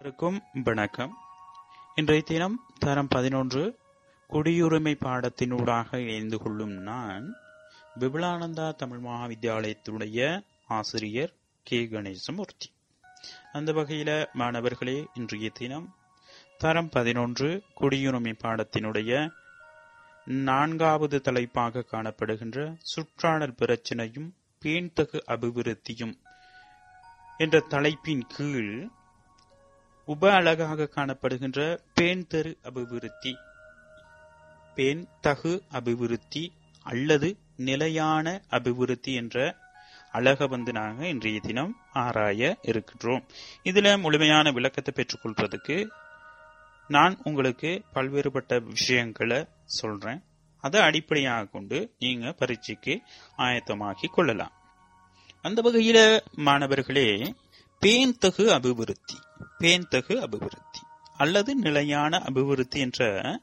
அனைவருக்கும் வணக்கம். இன்றைய தினம் தரம் 11 குடியுரிமை பாடத்தினூடாக இணைந்து கொள்ளும் நான் விபுலானந்தா தமிழ் மகாவித்தியாலயத்துடைய ஆசிரியர் கே கணேசமூர்த்தி. அந்த வகையில மாணவர்களே, இன்றைய தினம் தரம் 11 குடியுரிமை பாடத்தினுடைய 4வது தலைப்பாக காணப்படுகின்ற சுற்றாடல் பிரச்சனையும் பேண்தகு அபிவிருத்தியும் என்ற தலைப்பின் கீழ் உப அழகாக காணப்படுகின்ற பேண்தரு அபிவிருத்தி, பேண்தகு அபிவிருத்தி அல்லது நிலையான அபிவிருத்தி என்ற அழக நாங்க இன்றைய தினம் ஆராய இருக்கின்றோம். இதுல முழுமையான விளக்கத்தை பெற்றுக்கொள்றதுக்கு நான் உங்களுக்கு பல்வேறுபட்ட விஷயங்களை சொல்றேன். அதை அடிப்படையாக கொண்டு நீங்க பரீட்சைக்கு ஆயத்தமாக்கி கொள்ளலாம். அந்த வகையில மாணவர்களே, பேண்தகு அபிவிருத்தி, பேண்தகு அபிவிருத்தி அல்லது நிலையான அபிவிருத்தி என்ற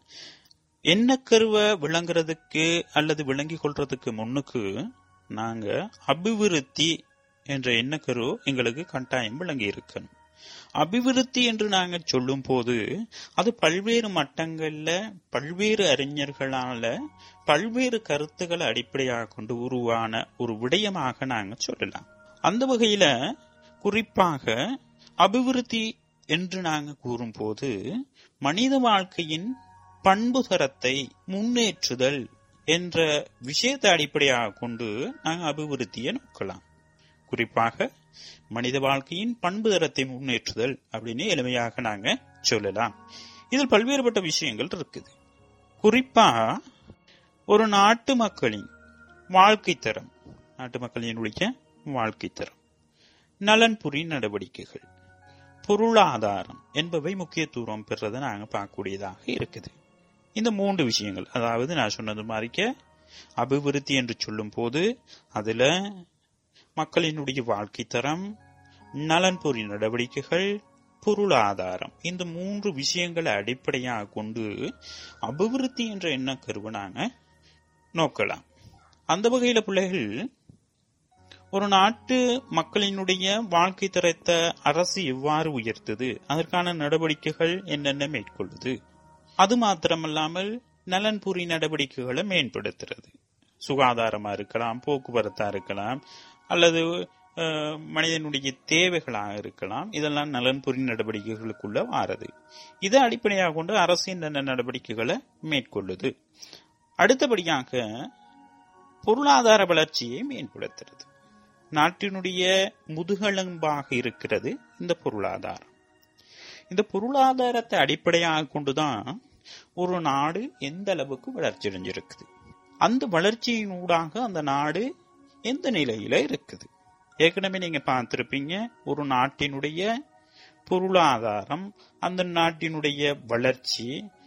எண்ணக்கருவை விளங்குறதுக்கு அல்லது விளங்கி கொள்றதுக்கு முன்னுக்கு நாங்க அபிவிருத்தி என்ற எண்ணக்கரு எங்களுக்கு கட்டாயம் விளங்கி இருக்கணும். அபிவிருத்தி என்று நாங்க சொல்லும் போது அது பல்வேறு மட்டங்கள்ல பல்வேறு அறிஞர்களால பல்வேறு கருத்துக்களை அடிப்படையாக கொண்டு உருவான ஒரு விடயமாக நாங்க சொல்லலாம். அந்த வகையில குறிப்பாக அபிவிருத்தி என்று நாங்க கூறும் போது மனித வாழ்க்கையின் பண்பு தரத்தை முன்னேற்றுதல் என்ற விஷயத்தை அடிப்படையாக கொண்டு நாங்க அபிவிருத்தியை நோக்கலாம். குறிப்பாக மனித வாழ்க்கையின் பண்பு தரத்தை முன்னேற்றுதல் அப்படின்னு எளிமையாக நாங்க சொல்லலாம். இதில் பல்வேறுபட்ட விஷயங்கள் இருக்குது. குறிப்பா ஒரு நாட்டு மக்களின் வாழ்க்கை தரம், நாட்டு மக்களினுடைய வாழ்க்கை தரம், நலன்புரி நடவடிக்கைகள், பொருளாதாரம் என்பவை முக்கியத்துவம் பெறதை நாங்க பார்க்கக்கூடியதாக இருக்குது. இந்த 3 விஷயங்கள், அதாவது நான் சொன்னது மாதிரிக்க அபிவிருத்தி என்று சொல்லும் போது அதுல மக்களினுடைய வாழ்க்கை தரம், நலன்புரி நடவடிக்கைகள், பொருளாதாரம், இந்த 3 விஷயங்களை அடிப்படையாக கொண்டு அபிவிருத்தி என்ற எண்ணக்கருவை நாங்க நோக்கலாம். அந்த வகையில பிள்ளைகள், ஒரு நாட்டு மக்களினுடைய வாழ்க்கை தரத்தை அரசு எவ்வாறு உயர்த்துது, அதற்கான நடவடிக்கைகள் என்னென்ன மேற்கொள்ளுது, அது மாத்திரமல்லாமல் நலன்புரி நடவடிக்கைகளை மேம்படுத்துறது, சுகாதாரமா இருக்கலாம், போக்குவரத்தா இருக்கலாம், அல்லது மனிதனுடைய தேவைகளாக இருக்கலாம், இதெல்லாம் நலன்புரி நடவடிக்கைகளுக்குள்ள வாரது. இதை அடிப்படையாக கொண்டு அரசு என்னென்ன நடவடிக்கைகளை மேற்கொள்ளுது. அடுத்தபடியாக பொருளாதார வளர்ச்சியை மேம்படுத்துறது. நாட்டினுடைய முதுகெலும்பாக இருக்கிறது இந்த பொருளாதாரம். இந்த பொருளாதாரத்தை அடிப்படையாக கொண்டுதான் ஒரு நாடு எந்த அளவுக்கு வளர்ச்சி அடைஞ்சிருக்குது, அந்த வளர்ச்சியினூடாக அந்த நாடு எந்த நிலையில இருக்குது. ஏற்கனவே நீங்க பார்த்திருப்பீங்க, ஒரு நாட்டினுடைய பொருளாதாரம், அந்த நாட்டினுடைய வளர்ச்சி,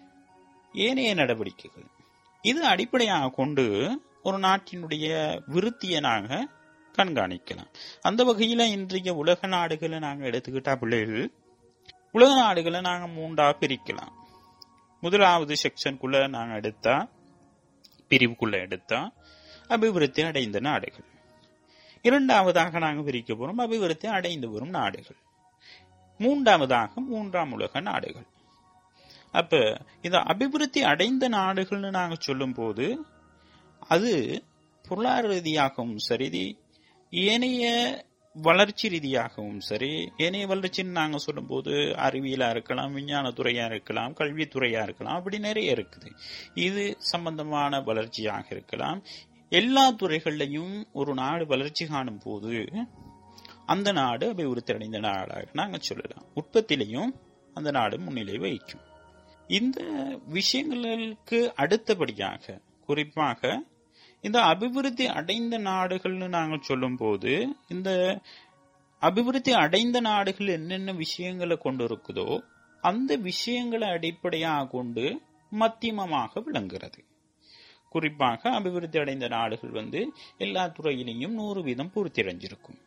ஏனைய நடவடிக்கைகள், இது அடிப்படையாக கொண்டு ஒரு நாட்டினுடைய விருத்தியை நாங்க கண்காணிக்கலாம். அந்த வகையில இன்றைய உலக நாடுகளை நாங்க எடுத்துக்கிட்டா பிள்ளைகள், உலக நாடுகளை நாங்க 3ஆ பிரிக்கலாம். முதலாவது செக்ஷனுக்குள்ள நாங்க எடுத்தா, பிரிவுக்குள்ள எடுத்தா அபிவிருத்தி அடைந்த நாடுகள். இரண்டாவதாக நாங்க பிரிக்க போறோம் அபிவிருத்தி அடைந்து வரும் நாடுகள். மூன்றாவதாக 3ஆம் உலக நாடுகள். அப்ப இந்த அபிவிருத்தி அடைந்த நாடுகள்னு நாங்க சொல்லும் போது அது பொருளாதார ரீதியாகவும் சரி, ஏனைய வளர்ச்சி ரீதியாகவும் சரி, ஏனைய வளர்ச்சின்னு நாங்க சொல்லும் போது அறிவியலா இருக்கலாம், விஞ்ஞான துறையா இருக்கலாம், கல்வித்துறையா இருக்கலாம், அப்படி நிறைய இருக்குது. இது சம்பந்தமான வளர்ச்சியாக இருக்கலாம். எல்லா துறைகள்லையும் ஒரு நாடு வளர்ச்சி காணும் போது அந்த நாடு அபிவிருத்தி அடைந்த நாடாக நாங்க சொல்லலாம். உற்பத்திலையும் அந்த நாடு முன்னிலை வகிக்கும். இந்த விஷயங்களுக்கு அடுத்தபடியாக குறிப்பாக இந்த அபிவிருத்தி அடைந்த நாடுகள்னு நாங்க சொல்லும் போது, இந்த அபிவிருத்தி அடைந்த நாடுகள் என்னென்ன விஷயங்களை கொண்டு இருக்குதோ அந்த விஷயங்களை அடிப்படையாக கொண்டு மத்தியமமாக விளங்குறது. குறிப்பாக அபிவிருத்தி அடைந்த நாடுகள் எல்லா துறையிலையும் 100% பூர்த்தி அடைஞ்சிருக்கும்.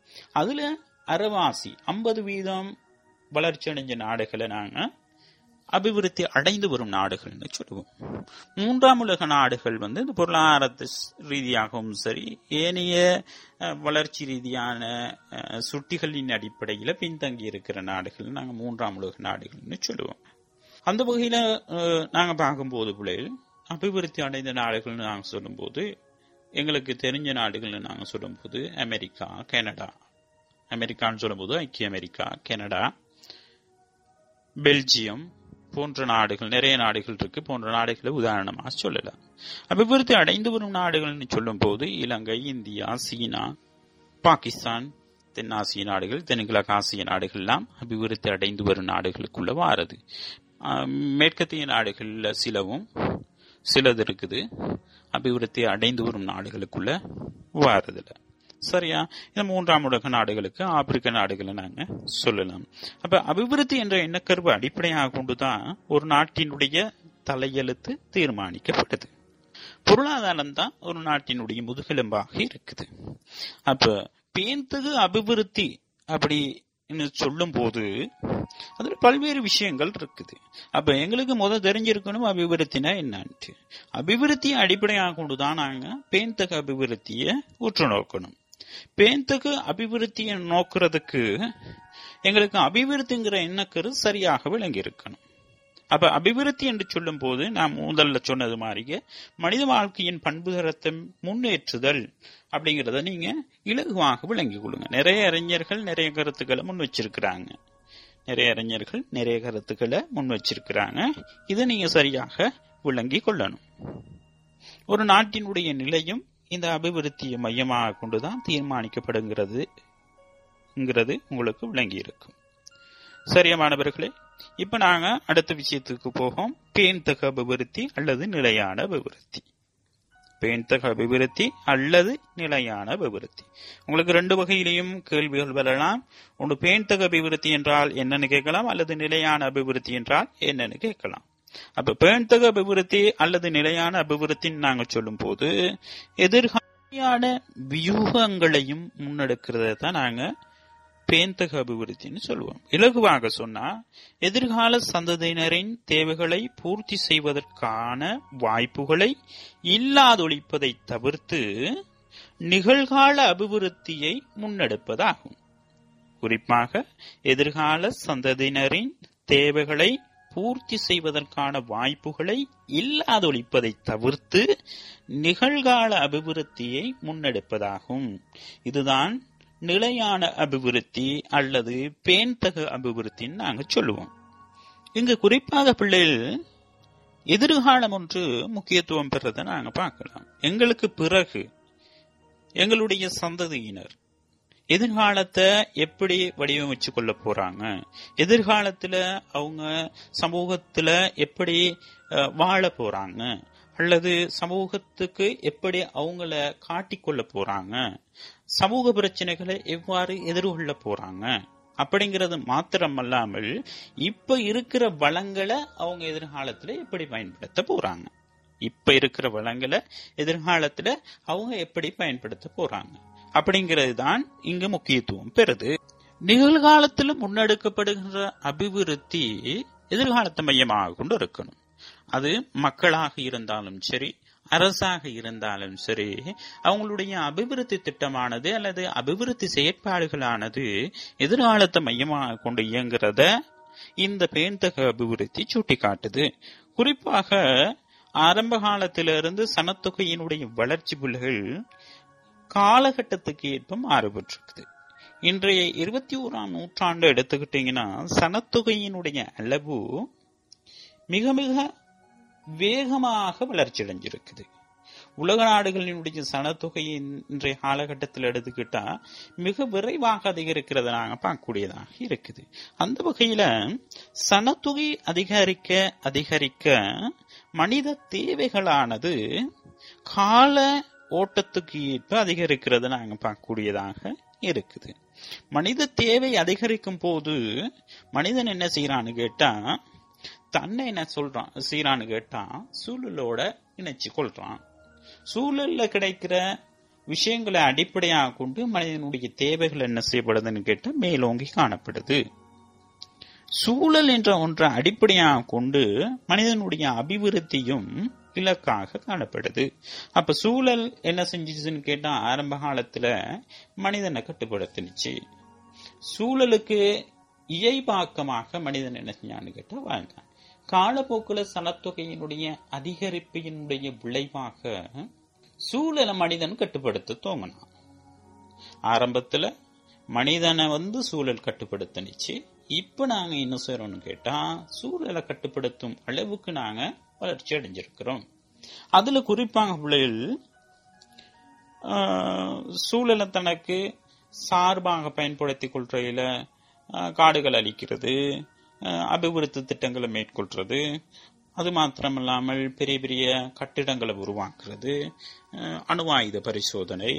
அதுல அரைவாசி 50% வளர்ச்சி அடைஞ்ச நாடுகளை நாங்க அபிவிருத்தி அடைந்து வரும் நாடுகள்னு சொல்லுவோம். மூன்றாம் உலக நாடுகள் இந்த பொருளாதார ரீதியாகவும் சரி, ஏனைய வளர்ச்சி ரீதியான சுட்டிகளின் அடிப்படையில் பின்தங்கி இருக்கிற நாடுகள் நாங்கள் மூன்றாம் உலக நாடுகள்னு சொல்லுவோம். அந்த வகையில நாங்க பார்க்கும்போது பிள்ளைகள் அபிவிருத்தி அடைந்த நாடுகள்னு நாங்க சொல்லும் போது, எங்களுக்கு தெரிஞ்ச நாடுகள்னு நாங்க சொல்லும் போது அமெரிக்கா, கனடா. அமெரிக்கான்னு சொல்லும் போது ஐக்கிய அமெரிக்கா, கனடா, பெல்ஜியம் போன்ற நாடுகள், நிறைய நாடுகள் இருக்கு. போன்ற நாடுகளை உதாரணமாக சொல்லலாம். அபிவிருத்தி அடைந்து வரும் நாடுகள்னு சொல்லும் போது இலங்கை, இந்தியா, சீனா, பாகிஸ்தான், தென்னாசிய நாடுகள், தென்கிழக்கு ஆசிய நாடுகள் எல்லாம் அபிவிருத்தி அடைந்து வரும் நாடுகளுக்குள்ள வாரது. மேற்கத்திய நாடுகள்ல சிலது இருக்குது, அபிவிருத்தி அடைந்து வரும் நாடுகளுக்குள்ள வாரதில்லை. சரியா? இந்த மூன்றாம் உலக நாடுகளுக்கு ஆப்பிரிக்க நாடுகளை நாங்க சொல்லலாம். அப்ப அபிவிருத்தி என்ற எண்ணக்கருவு அடிப்படையாக கொண்டுதான் ஒரு நாட்டினுடைய தலையெழுத்து தீர்மானிக்கப்படுது. பொருளாதாரம் தான் ஒரு நாட்டினுடைய முதுகெலும்பாக இருக்குது. அப்ப பேந்தகு அபிவிருத்தி அப்படி சொல்லும் போது அதுல பல்வேறு விஷயங்கள் இருக்குது. அப்ப எங்களுக்கு தெரிஞ்சிருக்கணும் அபிவிருத்தினா என்னன்னு. அபிவிருத்தியை அடிப்படையாக கொண்டுதான் நாங்க பேந்தகு அபிவிருத்திய உற்று நோக்கணும். பேந்தகு அபிவிருத்தியை நோக்கிறதுக்கு எங்களுக்கு அபிவிருத்திங்கிற எண்ணக்கரு சரியாக விளங்கி இருக்கணும். அப்ப அபிவிருத்தி என்று சொல்லும் போது நான் முதல்ல சொன்னது மாதிரி மனித வாழ்க்கையின் பண்புதரத்தை முன்னேற்றுதல் அப்படிங்கறத நீங்க இலகுவாக விளங்கி கொள்ளுங்க. நிறைய அறிஞர்கள் நிறைய கருத்துக்களை முன் வச்சிருக்கிறாங்க. இதை நீங்க சரியாக விளங்கி கொள்ளணும். ஒரு நாட்டினுடைய நிலையும் இந்த அபிவிருத்தியை மையமாக கொண்டுதான் தீர்மானிக்கப்படுங்கிறது உங்களுக்கு விளங்கி இருக்கும். சரியா மாணவர்களே? இப்ப நாங்க அடுத்த விஷயத்துக்கு போவோம். பேந்தகு அபிவிருத்தி அல்லது நிலையான அபிவிருத்தி. பேந்தகு அபிவிருத்தி அல்லது நிலையான அபிவிருத்தி. உங்களுக்கு ரெண்டு வகையிலையும் கேள்விகள் வரலாம். ஒன்று பேந்தகு அபிவிருத்தி என்றால் என்னன்னு கேட்கலாம், அல்லது நிலையான அபிவிருத்தி என்றால் என்னன்னு கேட்கலாம். அப்ப பேந்தகு அபிவிருத்தி அல்லது நிலையான அபிவிருத்தின்னு நாங்க சொல்லும் போது எதிர்கால வியூகங்களையும் முன்னெடுக்கிறத தான் நாங்க பேந்தகு அபிவிருத்தின்னு சொல்லுவோம். இலகுவாக சொன்னா எதிர்கால சந்ததியினரின் தேவைகளை பூர்த்தி செய்வதற்கான வாய்ப்புகளை இல்லாதொழிப்பதை தவிர்த்து நிகழ்கால அபிவிருத்தியை முன்னெடுப்பதாகும். குறிப்பாக எதிர்கால சந்ததியினரின் தேவைகளை பூர்த்தி செய்வதற்கான வாய்ப்புகளை இல்லாதொழிப்பதை தவிர்த்து நிகழ்கால அபிவிருத்தியை முன்னெடுப்பதாகும். இதுதான் நிலையான அபிவிருத்தி அல்லது பேந்தகு அபிவிருத்தின்னு நாங்க சொல்லுவோம். இங்கு குறிப்பாக பிள்ளைகள் எதிர்காலம் ஒன்று முக்கியத்துவம் பெறதை நாங்க பார்க்கலாம். எங்களுக்கு பிறகு எங்களுடைய சந்ததியினர் எதிர்காலத்தை எப்படி வடிவமைச்சு கொள்ள போறாங்க, எதிர்காலத்துல அவங்க சமூகத்துல எப்படி வாழ போறாங்க, அல்லது சமூகத்துக்கு எப்படி அவங்கள காட்டிக்கொள்ள போறாங்க, சமூக பிரச்சனைகளை எவ்வாறு எதிர்கொள்ள போறாங்க அப்படிங்கிறது மாத்திரமல்லாமல் இப்ப இருக்கிற வளங்களை அவங்க எதிர்காலத்துல எப்படி பயன்படுத்த போறாங்க, இப்ப இருக்கிற வளங்களை எதிர்காலத்துல அவங்க எப்படி பயன்படுத்த போறாங்க அப்படிங்கிறது தான் இங்கு முக்கியத்துவம் பெறுது. நிகழ்காலத்தில் முன்னெடுக்கப்படுகின்ற அபிவிருத்தி எதிர்காலத்தை மையமாக கொண்டு இருக்கணும். அது மக்களாக இருந்தாலும் சரி, அரசாக இருந்தாலும் சரி, அவங்களுடைய அபிவிருத்தி திட்டமானது அல்லது அபிவிருத்தி செயற்பாடுகளானது எதிர்காலத்தை மையமாக கொண்டு இயங்குறத இந்த பேந்தகு அபிவிருத்தி சுட்டிக்காட்டுது. குறிப்பாக ஆரம்ப காலத்திலிருந்து சனத்தொகையினுடைய வளர்ச்சி புள்ளிகள் காலகட்டத்துக்கு ஏற்ப மாறுபட்டிருக்குது. இன்றைய 21ஆம் நூற்றாண்டு எடுத்துக்கிட்டீங்கன்னா சனத்தொகையினுடைய அளவு மிக மிக வேகமாக வளர்ச்சி அடைஞ்சிருக்குது. உலக நாடுகளினுடைய சனத்தொகை இன்றைய காலகட்டத்தில் எடுத்துக்கிட்டா மிக விரைவாக அதிகரிக்கிறத நாங்க பார்க்கக்கூடியதாக இருக்குது. அந்த வகையில சனத்தொகை அதிகரிக்க அதிகரிக்க மனித தேவைகளானது கால ஓட்டத்துக்கு ஏற்ப அதிகரிக்கிறத நாங்க பார்க்கக்கூடியதாக இருக்குது. மனித தேவை அதிகரிக்கும் போது மனிதன் என்ன செய்யறான்னு கேட்டா, தன்னை என்ன செய்யறான்னு கேட்டா சூழலோட இணைச்சு கொள்றான். சூழல்ல கிடைக்கிற விஷயங்களை அடிப்படையாக கொண்டு மனிதனுடைய தேவைகள் என்ன செய்யப்படுதுன்னு கேட்டா மேலோங்கி காணப்படுது. சூழல் என்ற ஒன்றை அடிப்படையாக கொண்டு மனிதனுடைய அபிவிருத்தியும் இலக்காக காணப்படுது. அப்ப சூழல் என்ன செஞ்சிச்சுன்னு கேட்டா, ஆரம்ப காலத்துல மனிதனை கட்டுப்படுத்தினுச்சு. சூழலுக்கு இயல்பாக்கமாக மனிதன் என்ன செஞ்சான்னு கேட்டா வாழ்ந்தான். காலப்போக்குல சனத்தொகையினுடைய அதிகரிப்பினுடைய விளைவாக சூழலை மனிதன் கட்டுப்படுத்த துவங்கினான். ஆரம்பத்துல மனிதனை சூழல் கட்டுப்படுத்தினுச்சு. இப்ப நாங்க என்ன செய்யறோம்னு கேட்டா, சூழலை கட்டுப்படுத்தும் அளவுக்கு நாங்க வளர்ச்சி அடைஞ்சிருக்கிறோம். அதுல குறிப்பாக பிள்ளைகள் சூழலை தனக்கு சார்பாக பயன்படுத்திக் கொள்றையில காடுகள் அழிக்கிறது, அபிவிருத்தி திட்டங்களை மேற்கொள்றது, அது மாத்திரமில்லாமல் பெரிய பெரிய கட்டிடங்களை உருவாக்குறது, அணு ஆயுத பரிசோதனை,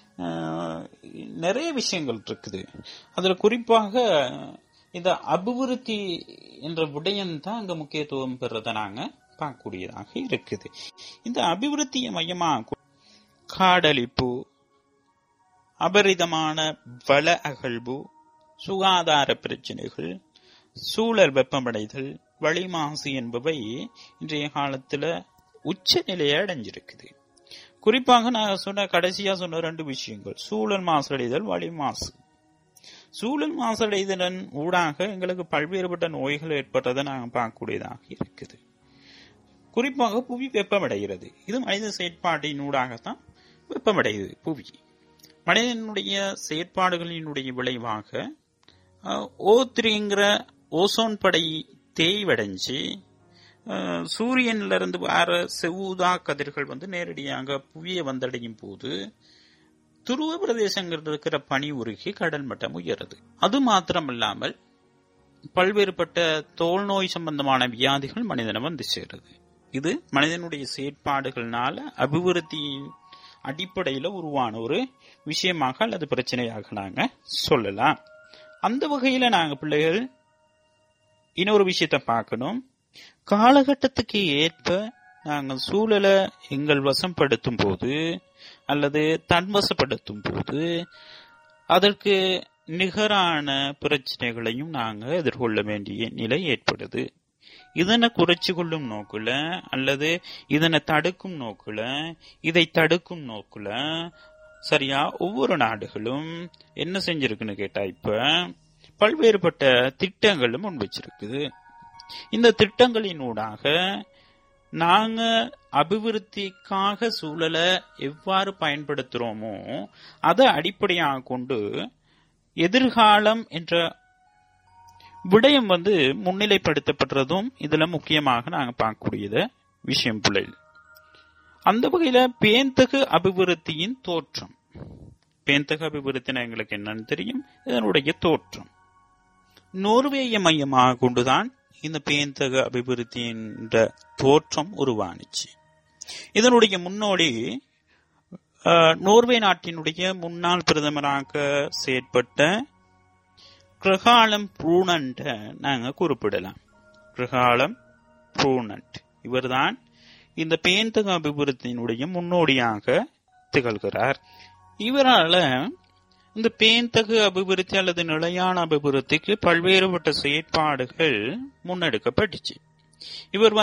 நிறைய விஷயங்கள் இருக்குது. அதுல குறிப்பாக இந்த அபிவிருத்தி என்ற விடயம்தான் அங்க முக்கியத்துவம் பெறத நாங்க பார்க்கக்கூடியதாக இருக்குது. இந்த அபிவிருத்தியை மையமாக காடழிப்பு, அபரிதமான வள அகழ்வு, சுகாதார பிரச்சனைகள், சூழல் வெப்பமடைதல், வளி மாசு என்பவை இன்றைய காலத்துல உச்ச நிலையை அடைஞ்சிருக்குது. குறிப்பாக நான் கடைசியா சொன்ன 2 விஷயங்கள், சூழல் மாசடைதல், வளி மாசு. சூழல் மாசடைதலின் ஊடாக எங்களுக்கு பல்வேறுபட்ட நோய்கள் ஏற்பட்டதை நாங்கள் பார்க்கக்கூடியதாக இருக்குது. குறிப்பாக புவி வெப்பமடைகிறது. இது மனித செயற்பாட்டின் ஊடாகத்தான் வெப்பமடையுது புவி. மனிதனுடைய செயற்பாடுகளினுடைய விளைவாக O3ங்கிற ஓசோன் படை தேய்வடைஞ்சு சூரியன்ல இருந்து வர செவ்வூதா கதிர்கள் நேரடியாக புவியை வந்தடையும் போது துருவ பிரதேசங்கள் இருக்கிற பனி உருகி கடல் மட்டம் உயருது. அது மாத்திரமல்லாமல் பல்வேறுபட்ட தோல் நோய் சம்பந்தமான வியாதிகள் மனிதனை சேருது. இது மனிதனுடைய செயற்பாடுகள்னால அபிவிருத்தியின் அடிப்படையில உருவான ஒரு விஷயமாக அல்லது பிரச்சனையாக நாங்க சொல்லலாம். அந்த வகையில நாங்க பிள்ளைகள் இன்னொரு விஷயத்த பார்க்கணும். காலகட்டத்துக்கு ஏற்ப நாங்கள் சூழலை எங்கள் வசப்படுத்தும் போது அல்லது தன்வசப்படுத்தும் போது அதற்கு நிகரான பிரச்சனைகளையும் நாங்க எதிர்கொள்ள வேண்டிய நிலை ஏற்படுது. இதனை குறைச்சு கொள்ளும் நோக்குல அல்லது இதனை தடுக்கும் நோக்குல, இதை தடுக்கும் நோக்குல சரியா ஒவ்வொரு நாடுகளும் என்ன செஞ்சிருக்குன்னு கேட்டா, இப்ப பல்வேறுபட்ட திட்டங்களும் முன் வச்சிருக்குது. இந்த திட்டங்களினூடாக நாங்க அபிவிருத்திக்காக சூழலை எவ்வாறு பயன்படுத்துறோமோ அதை அடிப்படையாக கொண்டு எதிர்காலம் என்ற விடயம் முன்னிலைப்படுத்தப்படுறதும் இதுல முக்கியமாக நாங்க பார்க்கக்கூடியத விஷயம் பிள்ளைகள். அந்த வகையில பேந்தகு அபிவிருத்தியின் தோற்றம். பேந்தகு அபிவிருத்தினா எங்களுக்கு என்னன்னு தெரியும், இதனுடைய தோற்றம். நோர்வேயை மையமாக கொண்டுதான் இந்த பேந்தகு அபிவிருத்தி என்ற தோற்றம் உருவானுச்சு. இதனுடைய முன்னோடி நோர்வே நாட்டினுடைய முன்னாள் பிரதமராக செயற்பட்ட கிரகாலம் ப்ரூனண்ட் நாங்க குறிப்பிடலாம். கிரகாலம் ப்ரூனண்ட் இவர்தான் இந்த பேந்தகு அபிவிருத்தியினுடைய முன்னோடியாக திகழ்கிறார். இவரால இந்த பேந்தகு அபிவிருத்தி அல்லது நிலையான அபிவிருத்திக்கு பல்வேறுபட்ட செயற்பாடுகள் முன்னெடுக்கப்பட்டுச்சு. இவர்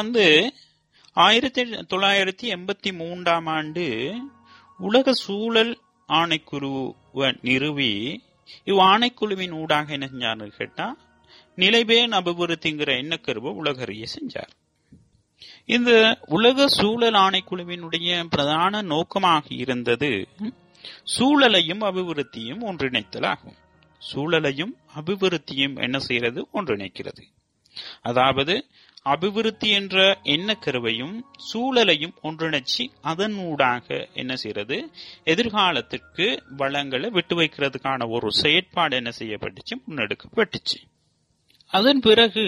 1983ஆம் ஆண்டு உலக சூழல் ஆணைக்குழுவை நிறுவி இவ்வாணைக்குழுவின் ஊடாக என்ன செஞ்சாரு கேட்டா, நிலைபேன் அபிவிருத்திங்கிற எண்ணக்கருவை உலகறிய செஞ்சார். இந்த உலக சூழல் ஆணைக்குழுவினுடைய பிரதான நோக்கமாக இருந்தது சூழலையும் அபிவிருத்தியும் ஒன்றிணைத்தல் ஆகும். சூழலையும் அபிவிருத்தியும் என்ன செய்யறது? ஒன்றிணைக்கிறது. அதாவது அபிவிருத்தி என்ற எண்ணக்கருவையும் சூழலையும் ஒன்றிணைச்சி அதனூடாக என்ன செய்யறது? எதிர்காலத்திற்கு வளங்களை விட்டு வைக்கிறதுக்கான ஒரு செயற்பாடு என்ன செய்யப்பட்டுச்சு? முன்னெடுக்கப்பட்டுச்சு. அதன் பிறகு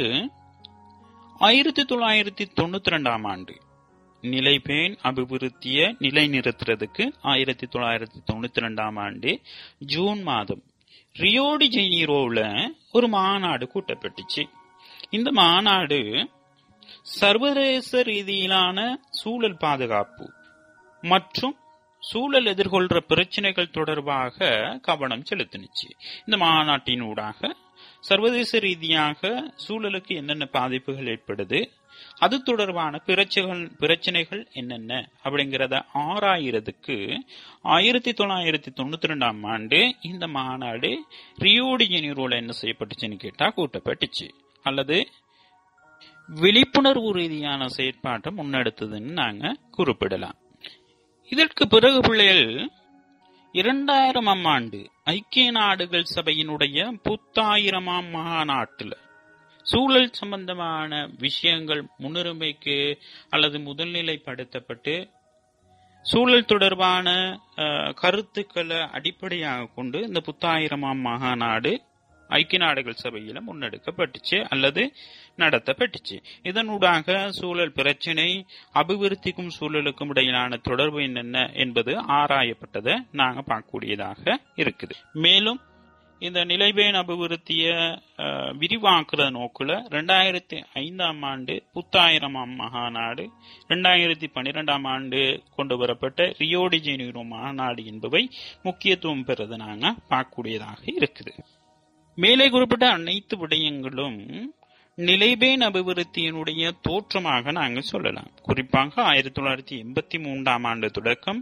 1992ஆம் ஆண்டு நிலைபேன் அபிவிருத்திய நிலைநிறுத்துறதுக்கு 1992ஆம் ஆண்டு ஜூன் மாதம் ரியோ டி ஜெனீரோல ஒரு மாநாடு கூட்டப்பட்டுச்சு. இந்த மாநாடு சர்வதேச ரீதியிலான சூழல் பாதுகாப்பு மற்றும் சூழல் எதிர்கொள்ற பிரச்சனைகள் தொடர்பாக கவனம் செலுத்தினுச்சு. இந்த மாநாட்டின் ஊடாக சர்வதேச ரீதியாக சூழலுக்கு என்னென்ன பாதிப்புகள் ஏற்படுது, அது தொடர்பான பிரச்சனைகள் என்னென்ன அப்படிங்கிறத ஆராயிறதுக்கு 1992 ஆண்டு இந்த மாநாடு ரியோ டி ஜெனீரோல என்ன செய்யப்பட்டுச்சுன்னு கேட்டா கூட்டப்பட்டுச்சு, அல்லது விழிப்புணர்வு ரீதியான செயற்பாட்டை முன்னெடுத்ததுன்னு நாங்க குறிப்பிடலாம். இதற்கு பிறகு பிள்ளைகள் 2000 ஆண்டு ஐக்கிய நாடுகள் சபையினுடைய 10,000 மாநாட்டில் சூழல் சம்பந்தமான விஷயங்கள் முன்னுரிமைக்கு அல்லது முதல்நிலைப்படுத்தப்பட்டு சூழல் தொடர்பான கருத்துக்களை அடிப்படையாக கொண்டு இந்த 10,000 மாநாடு ஐக்கிய நாடுகள் சபையில முன்னெடுக்கப்பட்டுச்சு அல்லது நடத்தப்பட்டுச்சு. இதனூடாக சூழல் பிரச்சனை, அபிவிருத்திக்கும் சூழலுக்கும் இடையிலான தொடர்பு என்னென்ன என்பது ஆராயப்பட்டதை நாங்க பார்க்கக்கூடியதாக இருக்குது. மேலும் இந்த நிலைபேண் அபிவிருத்திய விரிவாக்குற நோக்குல 2005 ஆண்டு 10,000 மாநாடு, 2012 ஆண்டு கொண்டு வரப்பட்ட ரியோ டி ஜெனீரோ மாநாடு என்பவை முக்கியத்துவம் பெறுவதை நாங்க பார்க்கக்கூடியதாக இருக்குது. மேலே குறிப்பிட்ட அனைத்து விடயங்களும் நிலைபேண் அபிவிருத்தியினுடைய தோற்றமாக நாங்கள் சொல்லலாம். குறிப்பாக 1983 ஆண்டு தொடக்கம்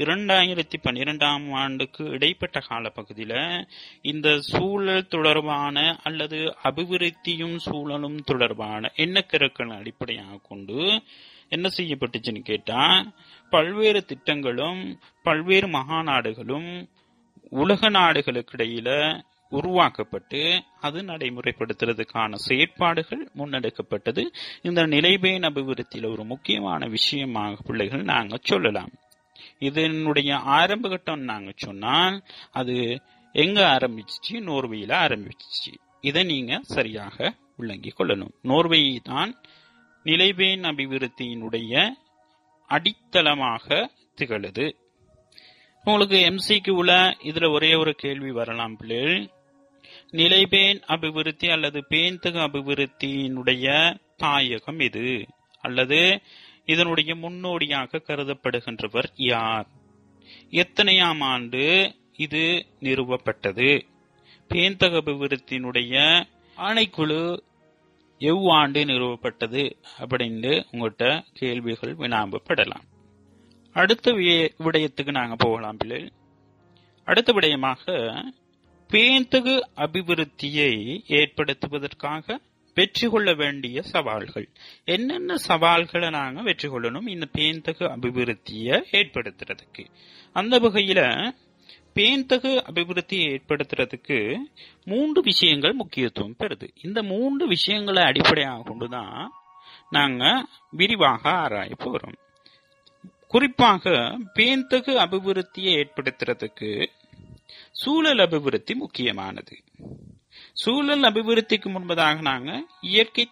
2012 ஆண்டுக்கு இடைப்பட்ட காலப்பகுதியில இந்த சூழல் தொடர்பான அல்லது அபிவிருத்தியும் சூழலும் தொடர்பான எண்ணக்கருக்களை அடிப்படையாக கொண்டு என்ன செய்யப்பட்டுச்சுன்னு கேட்டா, பல்வேறு திட்டங்களும் பல்வேறு மகாநாடுகளும் உலக நாடுகளுக்கு இடையில உருவாக்கப்பட்டு அது நடைமுறைப்படுத்துறதுக்கான செயற்பாடுகள் முன்னெடுக்கப்பட்டது. இந்த நிலைபேண் அபிவிருத்தியில ஒரு முக்கியமான விஷயமாக பிள்ளைகள் நாங்க சொல்லலாம். இதனுடைய ஆரம்ப கட்டம் நாங்க சொன்னால் அது எங்க ஆரம்பிச்சு, நோர்வேயில ஆரம்பிச்சு. இதை நீங்க சரியாக விளங்கி கொள்ளணும். நோர்வே தான் நிலைபேண் அபிவிருத்தியினுடைய அடித்தளமாக திகழுது. உங்களுக்கு எம்சிக்கு உள்ள இதுல ஒரே ஒரு கேள்வி வரலாம் பிள்ளைகள், நிலைபேண் அபிவிருத்தி அல்லது பேண்தகு அபிவிருத்தியினுடைய தாயகம் இது, அல்லது இதனுடைய முன்னோடியாக கருதப்படுகின்றவர் யார், எத்தனையாம் ஆண்டு இது நிறுவப்பட்டது, பேண்தகு அபிவிருத்தியினுடைய ஆணைக்குழு எவ்வாண்டு நிறுவப்பட்டது அப்படின்னு உங்கள்கிட்ட கேள்விகள் வினாம்பப்படலாம். அடுத்த விடயத்துக்கு நாங்க போகலாம் பிள்ளைகள். அடுத்த விடயமாக பேண்தகு அபிவிருத்தியை ஏற்படுத்துவதற்காக வெற்றி கொள்ள வேண்டிய சவால்கள் என்னென்ன சவால்களை நாங்க வெற்றி கொள்ளணும் இந்த பேண்தகு அபிவிருத்தியை ஏற்படுத்துறதுக்கு. அந்த வகையில பேண்தகு அபிவிருத்தியை ஏற்படுத்துறதுக்கு 3 விஷயங்கள் முக்கியத்துவம் பெறுது. இந்த 3 விஷயங்களை அடிப்படையாக கொண்டுதான் நாங்க விரிவாக ஆராய போறோம். குறிப்பாக பேண்தகு அபிவிருத்தியை ஏற்படுத்துறதுக்கு சூழல் அபிவிருத்தி முக்கியமானது. சூழல் அபிவிருத்திக்கு முன்பதாக நாங்க இயற்கை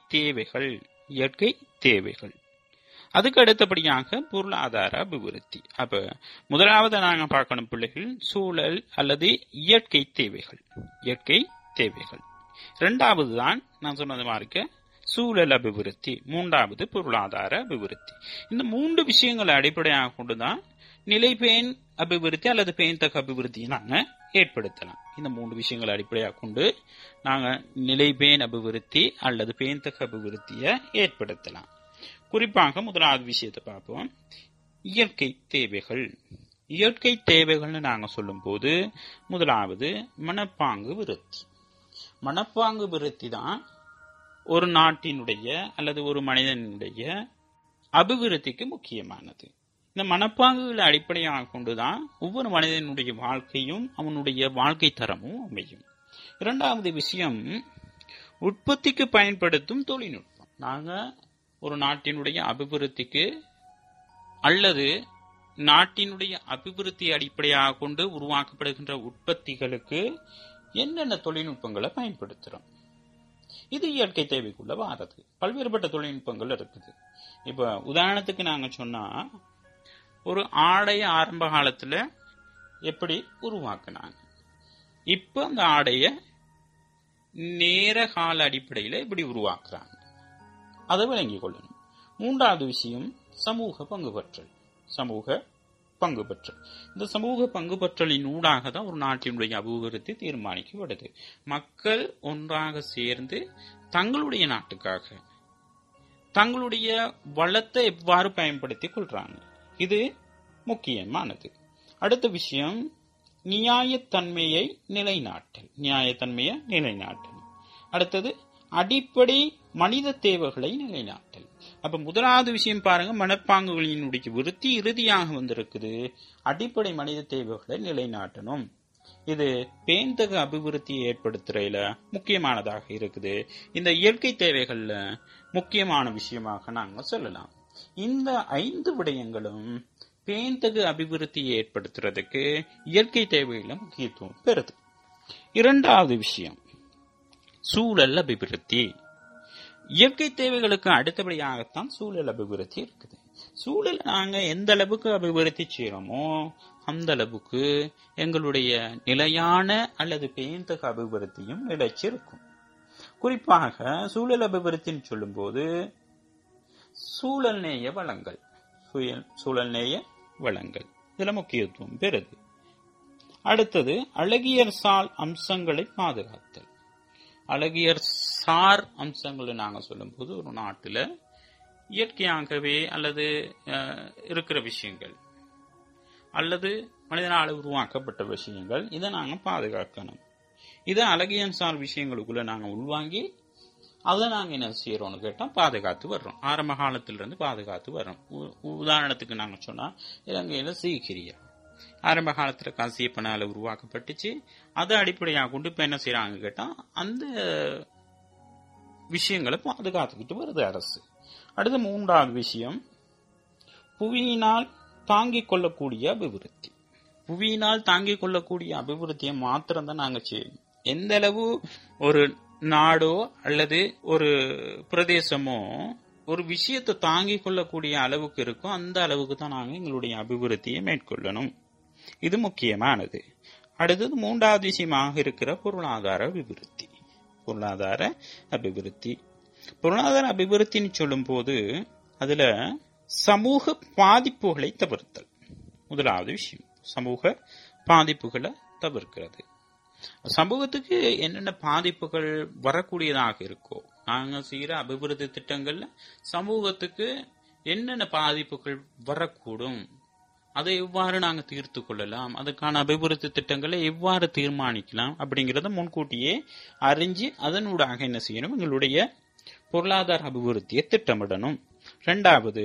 தேவைகள், அதுக்கு அடுத்தபடியாக பொருளாதார அபிவிருத்தி. அப்ப முதலாவது நாங்க பார்க்கணும் பிள்ளைகள் சூழல் அல்லது இயற்கை தேவைகள். இரண்டாவது தான் நான் சொன்னது மாதிரி சூழல் அபிவிருத்தி, மூன்றாவது பொருளாதார அபிவிருத்தி. இந்த 3 விஷயங்களை அடிப்படையாக கொண்டுதான் நிலைபேண் அபிவிருத்தி அல்லது பேண்தகு அபிவிருத்தியை நாங்க ஏற்படுத்தலாம். இந்த 3 விஷயங்களை அடிப்படையாக கொண்டு நாங்க நிலைபேண் அபிவிருத்தி அல்லது பேண்தகு அபிவிருத்தியை ஏற்படுத்தலாம். குறிப்பாக முதலாவது விஷயத்தை பார்ப்போம், இயற்கை தேவைகள். இயற்கை தேவைகள்னு நாங்க சொல்லும் போது முதலாவது மனப்பாங்கு விருத்தி. மனப்பாங்கு விருத்தி தான் ஒரு நாட்டினுடைய அல்லது ஒரு மனிதனுடைய அபிவிருத்திக்கு முக்கியமானது. இந்த மனப்பாங்குகளை அடிப்படையாக கொண்டுதான் ஒவ்வொரு மனிதனுடைய வாழ்க்கையும் அவனுடைய வாழ்க்கை தரமும் அமையும். இரண்டாவது விஷயம் உற்பத்திக்கு பயன்படுத்தும் தொழில்நுட்பம். நாங்க ஒரு நாட்டினுடைய அபிவிருத்திக்கு அல்லது நாட்டினுடைய அபிவிருத்தி அடிப்படையாக கொண்டு உருவாக்கப்படுகின்ற உற்பத்திகளுக்கு என்னென்ன தொழில்நுட்பங்களை பயன்படுத்துறோம், இது இயற்கை தேவைக்குள்ள வாரது. பல்வேறுபட்ட தொழில்நுட்பங்கள் இருக்குது. இப்ப உதாரணத்துக்கு நாங்க சொன்னா ஒரு ஆடைய ஆரம்ப காலத்துல எப்படி உருவாக்குனாங்க, இப்ப அந்த ஆடைய நேர கால அடிப்படையில எப்படி உருவாக்குறாங்க, அதை விளங்கிக் கொள்ளணும். மூன்றாவது விஷயம் சமூக பங்குபற்றல். சமூக பங்கு பெற்றல். இந்த சமூக பங்கு பெற்றலின் ஊடாக தான் ஒரு நாட்டினுடைய அபிவிருத்தி தீர்மானிக்கப்படுது. மக்கள் ஒன்றாக சேர்ந்து தங்களுடைய நாட்டுக்காக தங்களுடைய வளத்தை எவ்வாறு பயன்படுத்திக் கொள்றாங்க, இது முக்கியமானது. அடுத்த விஷயம் நியாயத்தன்மையை நிலைநாட்டல். அடுத்தது அடிப்படை மனித தேவைகளை நிலைநாட்டல். அப்ப முதலாவது விஷயம் பாருங்க, மனப்பாங்குகளினுடைய விருத்தி இறுதியாக வந்திருக்குது அடிப்படை மனித தேவைகளை நிலைநாட்டணும். இது பேந்தக அபிவிருத்தியை ஏற்படுத்துறையில முக்கியமானதாக இருக்குது. இந்த இயற்கை தேவைகள்ல முக்கியமான விஷயமாக நாங்க சொல்லலாம். இந்த 5 விடயங்களும் பேந்தக அபிவிருத்தியை ஏற்படுத்துறதுக்கு இயற்கை தேவையில முக்கியத்துவம் பெறுது. இரண்டாவது விஷயம் சூழல் அபிவிருத்தி. இயற்கை தேவைகளுக்கு அடுத்தபடியாகத்தான் சூழல் அபிவிருத்தி இருக்குது. சூழல் நாங்க எந்த அளவுக்கு அபிவிருத்தி செய்யறோமோ அந்த அளவுக்கு எங்களுடைய நிலையான அல்லது பேந்தக அபிவிருத்தியும் நிலைச்சிருக்கும். குறிப்பாக சூழல் அபிவிருத்தின்னு சொல்லும் போது சூழல் நேய வளங்கள் இதுல முக்கியத்துவம் பெறுது. அடுத்தது அழகியல் சார் அம்சங்களை பாதுகாத்தல். அழகியல் சார் அம்சங்களை நாங்க சொல்லும் போது ஒரு நாட்டுல இயற்கையாகவே அல்லது இருக்கிற விஷயங்கள் அல்லது மனிதனால் உருவாக்கப்பட்ட விஷயங்கள் இதை நாங்க பாதுகாக்கணும். இதை அழகியல் சார் விஷயங்களுக்குள்ள நாங்க உள்வாங்கி அதை நாங்க என்ன செய்யறோம்னு கேட்டா பாதுகாத்து வர்றோம். ஆரம்ப காலத்திலிருந்து பாதுகாத்து வர்றோம். உதாரணத்துக்கு நாங்க சொன்னா இலங்கையில சீக்கிரியா ஆரம்ப காலத்துல காசியப்பனால உருவாக்கப்பட்டுச்சு. அதை அடிப்படையாக கொண்டு இப்ப என்ன செய்யறாங்க கேட்டா அந்த விஷயங்களை பாதுகாத்துக்கிட்டு வருது அரசு. அடுத்த மூன்றாவது விஷயம் புவியினால் தாங்கிக் கொள்ளக்கூடிய அபிவிருத்தி. புவியினால் தாங்கிக் கொள்ளக்கூடிய அபிவிருத்தியை மாத்திரம் தான் நாங்க செய்யணும். எந்த அளவு ஒரு நாடோ அல்லது ஒரு பிரதேசமோ ஒரு விஷயத்தை தாங்கிக் கொள்ளக்கூடிய அளவுக்கு இருக்கும், அந்த அளவுக்கு தான் நாங்க எங்களுடைய அபிவிருத்தியை மேற்கொள்ளணும். இது முக்கியமானது. அடுத்தது மூன்றாவது விஷயமாக இருக்கிற பொருளாதார அபிவிருத்தின்னு சொல்லும் போது அதுல சமூக பாதிப்புகளை தவிர்த்தல். முதலாவது விஷயம் சமூக பாதிப்புகளை தவிர்க்கிறது. சமூகத்துக்கு என்னென்ன பாதிப்புகள் வரக்கூடியதாக இருக்கோ நாங்க செய்யற அபிவிருத்தி திட்டங்கள்ல சமூகத்துக்கு என்னென்ன பாதிப்புகள் வரக்கூடும், அதை எவ்வாறு நாங்க தீர்த்து கொள்ளலாம், அதுக்கான அபிவிருத்தி திட்டங்களை எவ்வாறு தீர்மானிக்கலாம் அப்படிங்கறத முன்கூட்டியே அறிஞ்சு அதனூடாக என்ன செய்யணும், எங்களுடைய பொருளாதார அபிவிருத்தியை திட்டமிடணும். இரண்டாவது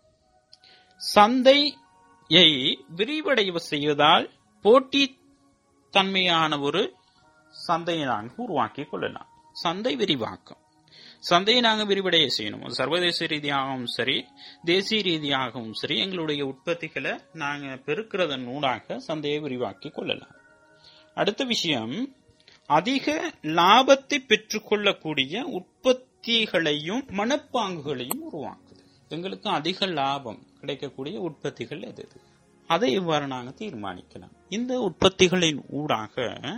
சந்தையை விரிவடைய செய்வதால் போட்டி தன்மையான ஒரு சந்தையை நாங்கள் உருவாக்கி கொள்ளலாம். சந்தை விரிவாக்கம், சந்தையை நாங்கள் விரிவடைய செய்யணும். சர்வதேச ரீதியாகவும் சரி தேசிய ரீதியாகவும் சரி எங்களுடைய உற்பத்திகளை நாங்கள் பெருக்கிறதன் ஊடாக சந்தையை விரிவாக்கி கொள்ளலாம். அடுத்த விஷயம் அதிக லாபத்தை பெற்றுக்கொள்ளக்கூடிய உற்பத்திகளையும் மனப்பாங்குகளையும் உருவாக்குது. எங்களுக்கு அதிக லாபம் கிடைக்கக்கூடிய உற்பத்திகள் எது, அதை இவ்வாறு நாங்க தீர்மானிக்கலாம். இந்த உற்பத்திகளின் ஊடாக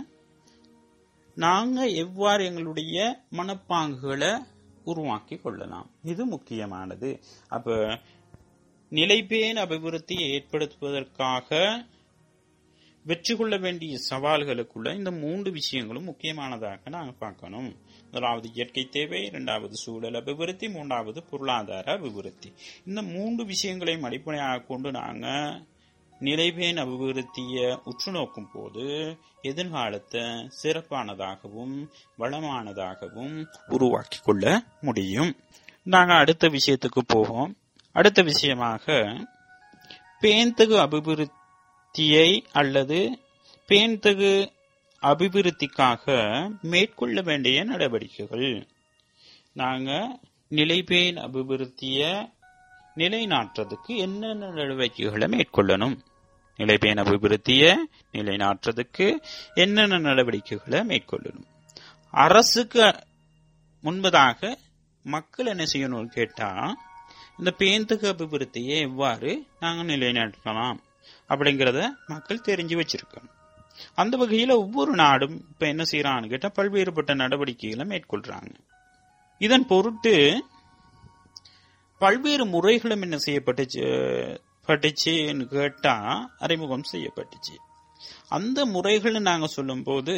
நாங்க எவ்வாறு எங்களுடைய மனப்பாங்குகளை உருவாக்கி கொள்ளலாம், இது முக்கியமானது. அப்ப நிலைபேண் அபிவிருத்தியை ஏற்படுத்துவதற்காக வெற்றி கொள்ள வேண்டிய சவால்களுக்குள்ள இந்த 3 விஷயங்களும் முக்கியமானதாக நாங்க பார்க்கணும். முதலாவது இயற்கை தேவை, இரண்டாவது சூழல் அபிவிருத்தி, மூன்றாவது பொருளாதார அபிவிருத்தி. இந்த 3 விஷயங்களையும் அடிப்படையாக கொண்டு நாங்க நிலைபேண் அபிவிருத்தியை உற்று நோக்கும் போது எதிர்காலத்தை சிறப்பானதாகவும் வளமானதாகவும் உருவாக்கி கொள்ள முடியும். நாங்க அடுத்த விஷயத்துக்கு போவோம். அடுத்த விஷயமாக பேந்தகு அபிவிருத்தியை அல்லது பேந்தகு அபிவிருத்திக்காக மேற்கொள்ள வேண்டிய நடவடிக்கைகள். நாங்க நிலைபேண் அபிவிருத்தியை நிலைநாட்டுறதுக்கு என்னென்ன நடவடிக்கைகளை மேற்கொள்ளணும், நிலைபேண் அபிவிருத்தியை நிலைநாட்டுறதுக்கு என்னென்ன நடவடிக்கைகளை மேற்கொள்ளணும். அரசுக்கு முன்பதாக மக்கள் என்ன செய்யணும்னு கேட்டா இந்த பேந்தகு அபிவிருத்தியை எவ்வாறு நாங்க நிலைநாட்டலாம் அப்படிங்கறத மக்கள் தெரிஞ்சு வச்சிருக்கணும். அந்த வகையில ஒவ்வொரு நாடும் இப்ப என்ன செய்யறான்னு கேட்டா பல்வேறுபட்ட நடவடிக்கைகளை மேற்கொள்றாங்க. இதன் பொருட்டு பல்வேறு முறைகளும் என்ன செய்யப்பட்டு பட்டுச்சுன்னு கேட்டா அறிமுகம் செய்யப்பட்டுச்சு. அந்த முறைகள் நாங்க சொல்லும் போது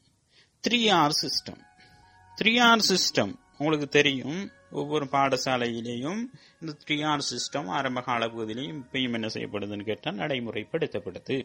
3R சிஸ்டம். 3R சிஸ்டம் உங்களுக்கு தெரியும், ஒவ்வொரு பாடசாலையிலையும் இந்த 3R சிஸ்டம் ஆரம்ப கால பகுதியிலையும் இப்பயும் என்ன செய்யப்படுதுன்னு கேட்டா நடைமுறைப்படுத்தப்படுது.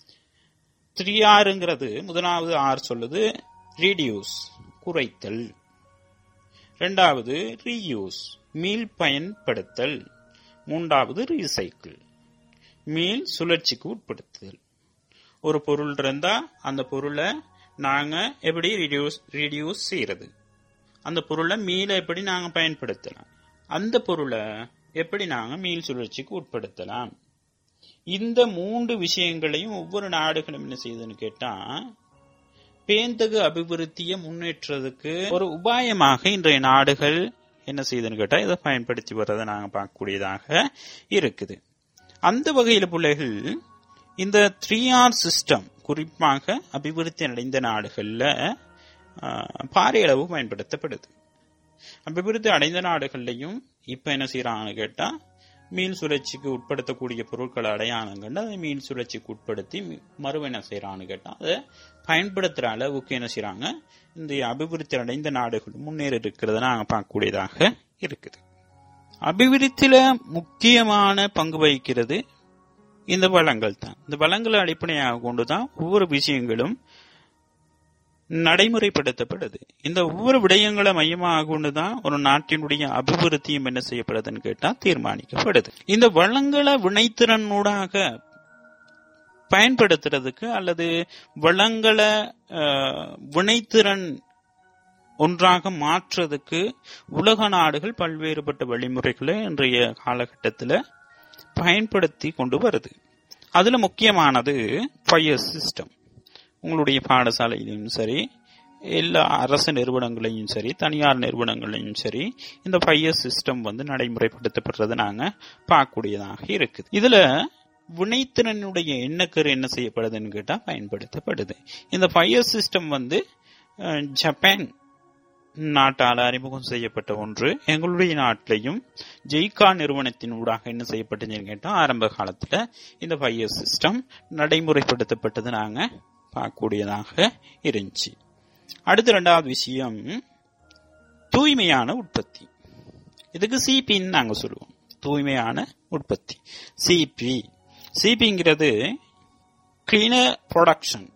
3Rங்கிறது முதலாவது ஆர் சொல்லுது ரீடியூஸ் குறைத்தல், இரண்டாவது ரீயூஸ் மீள் பயன்படுத்தல், மூன்றாவது ரீசைக்கிள் மீள் சுழற்சிக்கு உட்படுத்துதல். ஒரு பொருள் இருந்தா அந்த பொருளை நாங்க எப்படி ரீடியூஸ் செய்யறது, அந்த பொருளை மீள எப்படி நாங்க பயன்படுத்தலாம், அந்த பொருளை எப்படி நாங்க மீள் சுழற்சிக்கு உட்படுத்தலாம். இந்த 3 விஷயங்களையும் ஒவ்வொரு நாடுகளும் என்ன செய்யுதுன்னு கேட்டா பேந்தகு அபிவிருத்தியை முன்னேற்றதுக்கு ஒரு உபாயமாக இன்றைய நாடுகள் என்ன செய்யுதுன்னு கேட்டா இதை பயன்படுத்தி வர்றதை நாங்க பார்க்கக்கூடியதாக இருக்குது. அந்த வகையில பிள்ளைகள் இந்த 3R சிஸ்டம் குறிப்பாக அபிவிருத்தி அடைந்த நாடுகள்ல பாரிய அளவு பயன்படுத்தப்படுது. அபிவிருத்தி அடைந்த நாடுகள்லையும் இப்ப என்ன செய்யறாங்கன்னு கேட்டா மீள் சுழற்சிக்கு உட்படுத்தக்கூடிய பொருட்களை அடையாளம் கண்டு அதை மீள் சுழற்சிக்கு உட்படுத்தி மறுவ என்ன செய்யறான்னு கேட்டா அதை பயன்படுத்துற அளவுக்கு என்ன செய்யறாங்க இந்த அபிவிருத்தி அடைந்த நாடுகள் முன்னேறி இருக்கிறத நாங்க பார்க்கக்கூடியதாக இருக்குது. அபிவிருத்தியில முக்கியமான பங்கு வகிக்கிறது இந்த வளங்கள் தான். இந்த வளங்களை அடிப்படையாக கொண்டுதான் ஒவ்வொரு விஷயங்களும் நடைமுறைப்படுத்தப்படுது. இந்த ஒவ்வொரு விடயங்களை மையமாக கொண்டுதான் ஒரு நாட்டினுடைய அபிவிருத்தியும் என்ன செய்யப்படுதுன்னு கேட்டா தீர்மானிக்கப்படுது. இந்த வளங்களை வினைத்திறனூடாக பயன்படுத்துறதுக்கு அல்லது வளங்களை வினைத்திறன் ஒன்றாக மாற்றுறதுக்கு உலக நாடுகள் பல்வேறுபட்ட வழிமுறைகளை இன்றைய காலகட்டத்தில் பயன்படுத்தி கொண்டு வருது. அதுல முக்கியமானது 5S சிஸ்டம். உங்களுடைய பாடசாலையிலும் சரி, எல்லா அரசு நிறுவனங்களையும் சரி, தனியார் நிறுவனங்களையும் சரி இந்த 5S சிஸ்டம் நடைமுறைப்படுத்தப்படுறது நாங்க பார்க்கக்கூடியதாக இருக்குது. இதுல வினைத்திறனுடைய எண்ணக்கரு என்ன செய்யப்படுதுன்னு கேட்டா பயன்படுத்தப்படுது. இந்த 5S சிஸ்டம் ஜப்பான் நாட்டால் அறிமுகம் செய்யப்பட்ட ஒன்று. எங்களுடைய நாட்டிலையும் ஜெய்கா நிறுவனத்தின் ஊடாக என்ன செய்யப்பட்டதுன்னு கேட்டா ஆரம்ப காலத்துல இந்த 5S சிஸ்டம் நடைமுறைப்படுத்தப்பட்டது நாங்க பார்க்கக்கூடியதாக இருந்துச்சு. அடுத்த 2வது விஷயம் தூய்மையான உற்பத்தி. இதுக்கு சிபின்னு நாங்க சொல்லுவோம், தூய்மையான உற்பத்தி. சிபிங்கிறது கிளீனர் ப்ரொடக்ஷன்,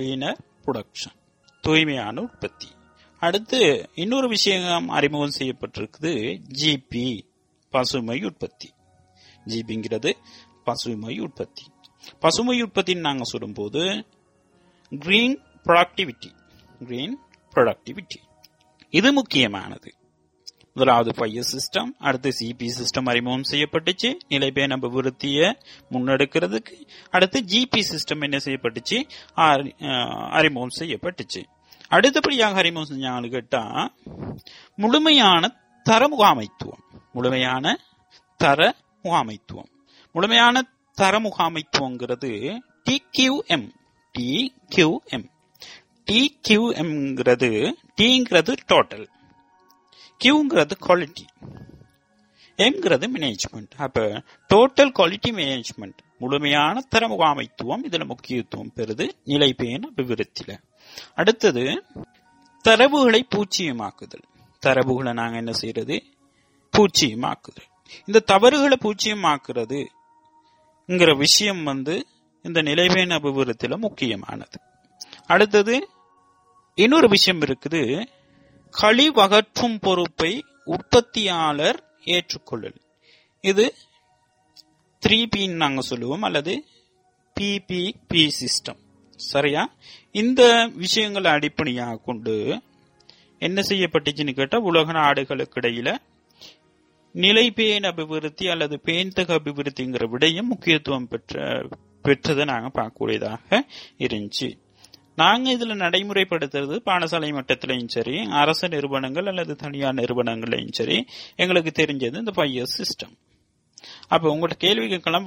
தூய்மையான உற்பத்தி. அடுத்து இன்னொரு விஷயம் அறிமுகம் செய்யப்பட்டிருக்குது ஜிபி, பசுமை உற்பத்தி. ஜிபிங்கிறது பசுமை உற்பத்தி. பசுமை உற்பத்தின்னு நாங்க சொல்லும் போது கிரீன் ப்ரொடக்டிவிட்டி இது முக்கியமானது. முதலாவது 5S சிஸ்டம், அடுத்து சிபி சிஸ்டம் அறிமுகம் செய்யப்பட்டுச்சு நிலைபேண அபிவிருத்தியை முன்னெடுக்கிறதுக்கு. அடுத்து ஜிபி சிஸ்டம் என்ன செய்யப்பட்டுச்சு அறிமுகம் செய்யப்பட்டுச்சு. அடுத்தபடியாக அறிமுகம் செஞ்சாங்க கேட்டா முழுமையான தர முகாமைத்துவம். முழுமையான தர முகாமைத்துவங்கிறது TQM. TQMங்கிறது Tங்கிறது டோட்டல், Qங்கிறது குவாலிட்டி, Mங்கிறது மேனேஜ்மெண்ட். அப்ப டோட்டல் குவாலிட்டி மேனேஜ்மெண்ட், முழுமையான தர முகாமைத்துவம் இதுல முக்கியத்துவம் பெறுது நிலைபேண அபிவிருத்தியில. அடுத்தது தரவுகளை பூச்சியமாக்குதல். தரவுகளை நாங்க என்ன செய்யறது பூச்சியமாக்குதல். இந்த தவறுகளை பூச்சியமாக்குறதுங்கிற விஷயம் இந்த நிலைபேண அபிவிருத்தியில முக்கியமானது. அடுத்தது இன்னொரு விஷயம் இருக்குது, கழிவகற்றும் பொறுப்பை உற்பத்தியாளர் ஏற்றுக்கொள்ளல். இது 3P நாங்க சொல்லுவோம் அல்லது PPP சிஸ்டம். சரியா? இந்த விஷயங்களை அடிப்படையாக கொண்டு என்ன செய்யப்பட்டுச்சுன்னு கேட்டா உலக நாடுகளுக்கு இடையில நிலைபேண அபிவிருத்தி அல்லது பேந்தக அபிவிருத்திங்கிற விடயம் முக்கியத்துவம் பெற்றதை நாங்க பார்க்கக்கூடியதாக இருந்துச்சு. நாங்க இதுல நடைமுறைப்படுத்துறது பாடசாலை மட்டத்திலையும் சரி, அரசு நிறுவனங்கள் அல்லது தனியார் நிறுவனங்களையும் சரி, எங்களுக்கு தெரிஞ்சது இந்த 5S சிஸ்டம். அப்ப உங்களோட கேள்வி கேட்கலாம்,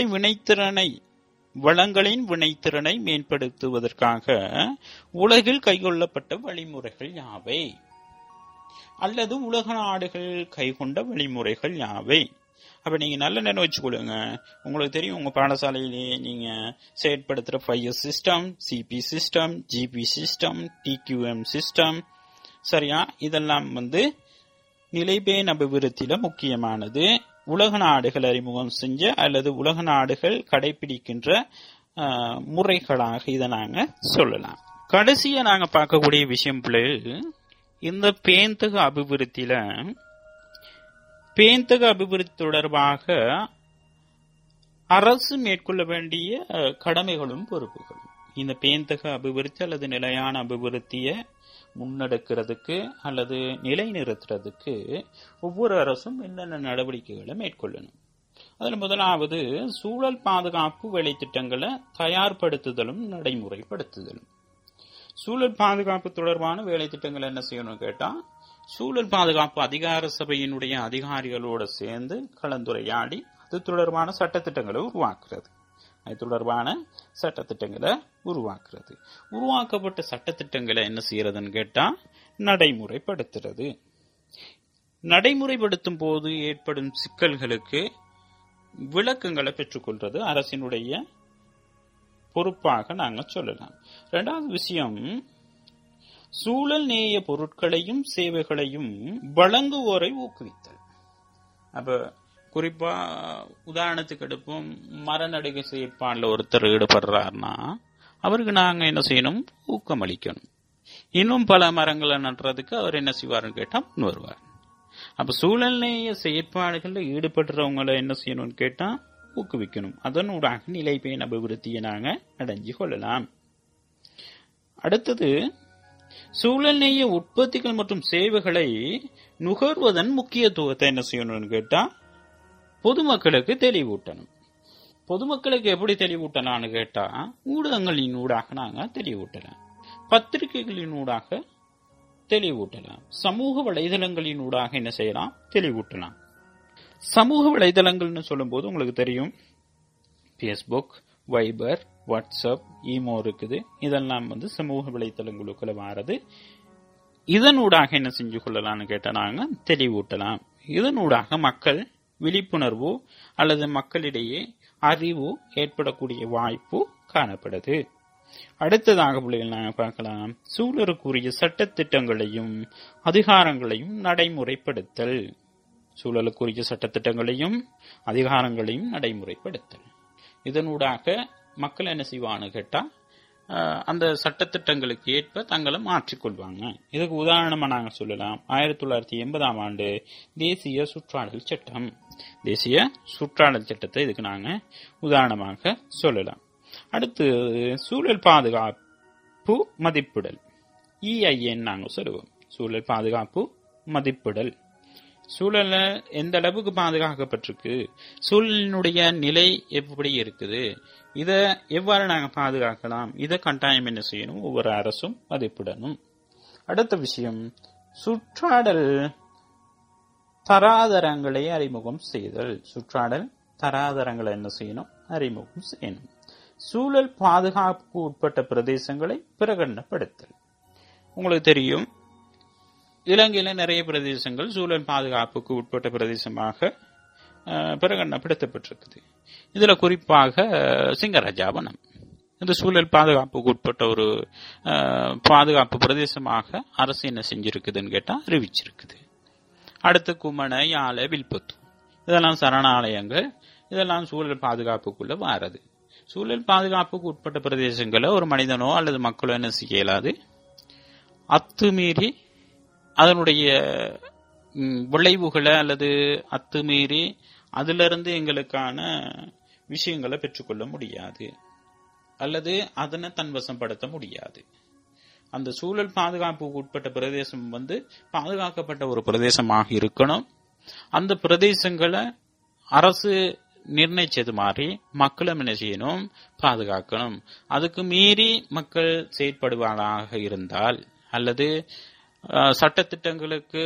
வளங்களின் வினைத்திறனை மேம்படுத்துவதற்காக உலகில் கைகொள்ளப்பட்ட வழிமுறைகள் யாவை அல்லது உலக நாடுகள் கைகொண்ட வழிமுறைகள் யாவை அப்ப நீங்க நல்ல நினைவு வச்சுக்கொள்ளுங்க. உங்களுக்கு தெரியும், உங்க பாடசாலையிலேயே நீங்க செயற்படுத்துற 5S system, CP system, GP system, TQM system, சரியா? இதெல்லாம் நிலைபேண் அபிவிருத்தியில முக்கியமானது. உலக நாடுகள் அறிமுகம் செஞ்ச அல்லது உலக நாடுகள் கடைபிடிக்கின்ற முறைகளாக இதை நாங்க சொல்லலாம். கடைசியா நாங்க பார்க்கக்கூடிய விஷயம் பிள்ளைகள், இந்த பேந்தக அபிவிருத்தியில பேந்தக அபிவிருத்தி தொடர்பாக அரசு மேற்கொள்ள வேண்டிய கடமைகளும் பொறுப்புகளும். இந்த பேந்தக அபிவிருத்தி அல்லது நிலையான அபிவிருத்தியை முன்னெடுக்கிறதுக்கு அல்லது நிலைநிறுத்துறதுக்கு ஒவ்வொரு அரசும் என்னென்ன நடவடிக்கைகளை மேற்கொள்ளணும். அதில் முதலாவது சூழல் பாதுகாப்பு வேலை திட்டங்களை தயார்படுத்துதலும் நடைமுறைப்படுத்துதலும். சூழல் பாதுகாப்பு தொடர்பான வேலை திட்டங்கள் என்ன செய்யணும் கேட்டா, சூழல் பாதுகாப்பு அதிகார சபையினுடைய அதிகாரிகளோட சேர்ந்து கலந்துரையாடி அது தொடர்பான சட்டத்திட்டங்களை உருவாக்குறது. அது தொடர்பான சட்டத்திட்டங்களை உருவாக்குறது. உருவாக்கப்பட்ட சட்டத்திட்டங்களை என்ன செய்யறதுன்னு கேட்டா நடைமுறைப்படுத்துறது. நடைமுறைப்படுத்தும் போது ஏற்படும் சிக்கல்களுக்கு விளக்கங்களை பெற்றுக்கொள்றது அரசினுடைய பொறுப்பாக நாங்க சொல்லலாம். இரண்டாவது விஷயம், சூழல் நேய பொருட்களையும் சேவைகளையும் வழங்குவோரை ஊக்குவித்தல். அப்ப குறிப்பா உதாரணத்துக்கு எடுப்போம், மரநடுகை செயற்பாடுல ஒருத்தர் ஈடுபடுறாருன்னா அவருக்கு நாங்க என்ன செய்யணும், ஊக்கம் அளிக்கணும். இன்னும் பல மரங்களை நடுறதுக்கு அவர் என்ன செய்வாருன்னு கேட்டா முன் வருவார். அப்ப சூழல் நேய செயற்பாடுகள்ல ஈடுபடுறவங்களை என்ன செய்யணும்னு கேட்டா ஊக்குவிக்கணும். அதனூடாக நிலைபேண் அபிவிருத்தியை நாங்க அடைஞ்சு கொள்ளலாம். அடுத்தது, சூழல் நேய உற்பத்திகள் மற்றும் சேவைகளை நுகர்வதன் முக்கியத்துவத்தை என்ன செய்யணும்னு கேட்டா பொதுமக்களுக்கு தெளிவூட்டணும். பொதுமக்களுக்கு எப்படி தெளிவூட்டலாம்னு கேட்டா ஊடகங்களின் ஊடாக நாங்க தெளிவூட்டலாம், பத்திரிகைகளின் ஊடாக தெளிவூட்டலாம், சமூக வலைதளங்களின் ஊடாக என்ன செய்யலாம், தெளிவூட்டலாம். சமூக வலைதளங்கள்னு சொல்லும் போது உங்களுக்கு தெரியும், பேஸ்புக், வைபர், வாட்ஸ்அப், ஈமோ இருக்குது. இதெல்லாம் சமூக வலைதளங்களுக்குள்ள வாரது. இதனூடாக என்ன செஞ்சு கொள்ளலாம்னு கேட்டா நாங்க தெளிவூட்டலாம். இதனூடாக மக்கள் விழிப்புணர்வு அல்லது மக்களிடையே அறிவு ஏற்படக்கூடிய வாய்ப்பு காணப்படுது. அடுத்ததாக பிள்ளைகள் நாங்க பார்க்கலாம், சூழலுக்குரிய சட்டத்திட்டங்களையும் அதிகாரங்களையும் நடைமுறைப்படுத்தல். சூழலுக்குரிய சட்டத்திட்டங்களையும் அதிகாரங்களையும் நடைமுறைப்படுத்தல். இதனூடாக மக்கள் என்ன செய்வான்னு கேட்டா அந்த சட்டத்திட்டங்களுக்கு ஏற்ப தங்களை மாற்றிக்கொள்வாங்க. இதுக்கு உதாரணமா நாங்க சொல்லலாம், 1980ஆம் ஆண்டு தேசிய சுற்றாடல் சட்டம். தேசிய சுற்றாடல் சட்டத்தை இதுக்கு நாங்க உதாரணமாக சொல்லலாம். அடுத்து சூழல் பாதுகாப்பு மதிப்பிடல், EIN நாங்க சொல்லுவோம். சூழல் பாதுகாப்பு மதிப்பிடல். சூழல எந்த அளவுக்கு பாதுகாக்கப்பட்டிருக்கு, சூழலினுடைய நிலை எப்படி இருக்குது, இத எவ்வாறு நாங்க பாதுகாக்கலாம், இதை கட்டாயம் என்ன செய்யணும், ஒவ்வொரு அரசும் மதிப்பிடணும். அடுத்த விஷயம், சுற்றாடல் தராதரங்களை அறிமுகம் செய்தல். சுற்றாடல் தராதரங்களை என்ன செய்யணும், அறிமுகம் செய்யணும். சூழல் பாதுகாப்புக்கு உட்பட்ட பிரதேசங்களை பிரகடனப்படுத்தல். உங்களுக்கு தெரியும், இலங்கையில நிறைய பிரதேசங்கள் சூழல் பாதுகாப்புக்கு உட்பட்ட பிரதேசமாக பிரகடனப்படுத்தப்பட்டிருக்குது. இதுல குறிப்பாக சிங்கராஜாவனம் இந்த சூழல் பாதுகாப்புக்கு உட்பட்ட ஒரு பாதுகாப்பு பிரதேசமாக அரசு என்ன செஞ்சிருக்குதுன்னு கேட்டா அறிவிச்சிருக்குது. அடுத்து குமண, யாழ, வில்பத்து இதெல்லாம் சரணாலயங்கள். இதெல்லாம் சூழல் பாதுகாப்புக்குள்ள வாரது. சூழல் பாதுகாப்புக்கு உட்பட்ட பிரதேசங்களை ஒரு மனிதனோ அல்லது மக்களோ என்ன செய்யலாது, அத்துமீறி அதனுடைய விளைவுகளை அல்லது அத்துமீறி அதிலிருந்து எங்களுக்கான விஷயங்களை பெற்றுக்கொள்ள முடியாது அல்லது அதனை தன்வசப்படுத்த முடியாது. அந்த சூழல் பாதுகாப்புக்கு உட்பட்ட பிரதேசம் பாதுகாக்கப்பட்ட ஒரு பிரதேசமாக இருக்கணும். அந்த பிரதேசங்களை அரசு நிர்ணயிச்சது மாதிரி மக்களும் என்ன செய்யணும், பாதுகாக்கணும். அதுக்கு மீறி மக்கள் செயற்படுவார்களாக இருந்தால் அல்லது சட்டத்திட்டங்களுக்கு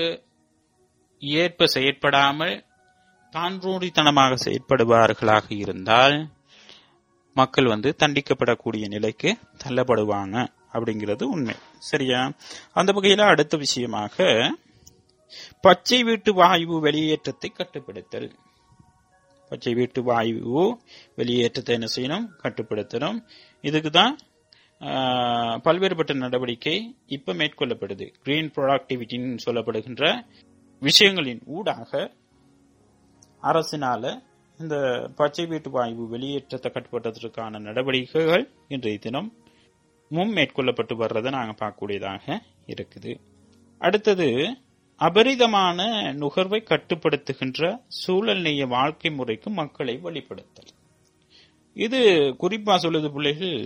ஏற்ப செயற்படாமல் தான்றோடித்தனமாக செயற்படுவார்களாக இருந்தால் மக்கள் தண்டிக்கப்படக்கூடிய நிலைக்கு தள்ளப்படுவாங்க அப்படிங்கிறது உண்மை. சரியா? அந்த வகையில அடுத்த விஷயமாக பச்சை வீட்டு வாயு வெளியேற்றத்தை கட்டுப்படுத்தல். பச்சை வீட்டு வாயு வெளியேற்றத்தை என்ன செய்யணும், கட்டுப்படுத்தணும். இதுக்குதான் பல்வேறுபட்ட நடவடிக்கை இப்ப மேற்கொள்ளப்படுது. கிரீன் ப்ரொடக்டிவிட்டின்னு சொல்லப்படுகின்ற விஷயங்களின் ஊடாக அரசினால இந்த பச்சை வீட்டு வாயு வெளியேற்றத்தை கட்டுப்படுத்துவதற்கான நடவடிக்கைகள் இன்றைய தினம் மேற்கொள்ளப்பட்டு வர்றதை நாங்கள் பார்க்கக்கூடியதாக இருக்குது. அடுத்தது அபரிதமான நுகர்வை கட்டுப்படுத்துகின்ற சூழல்நேய வாழ்க்கை முறைக்கு மக்களை வழிபடுத்தல். இது குறிப்பா சொல்லுது பிள்ளைகள்